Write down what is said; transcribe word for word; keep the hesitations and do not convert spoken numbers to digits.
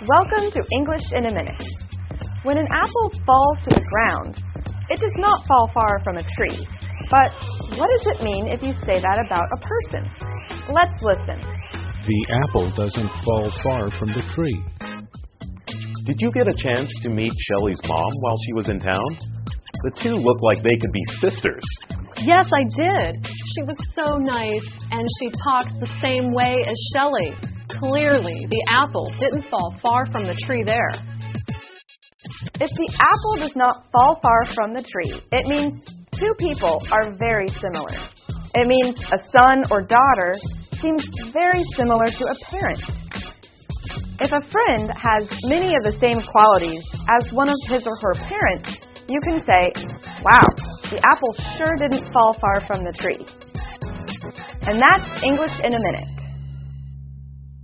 Welcome to English in a Minute. When an apple falls to the ground, it does not fall far from a tree. But what does it mean if you say that about a person? Let's listen. The apple doesn't fall far from the tree. Did you get a chance to meet Shelly's mom while she was in town? The two look like they could be sisters. Yes, I did. She was so nice, and she talks the same way as Shelly. Clearly, the apple didn't fall far from the tree there. If the apple does not fall far from the tree, it means two people are very similar. It means a son or daughter seems very similar to a parent. If a friend has many of the same qualities as one of his or her parents, you can say, wow, the apple sure didn't fall far from the tree. And that's English in a Minute.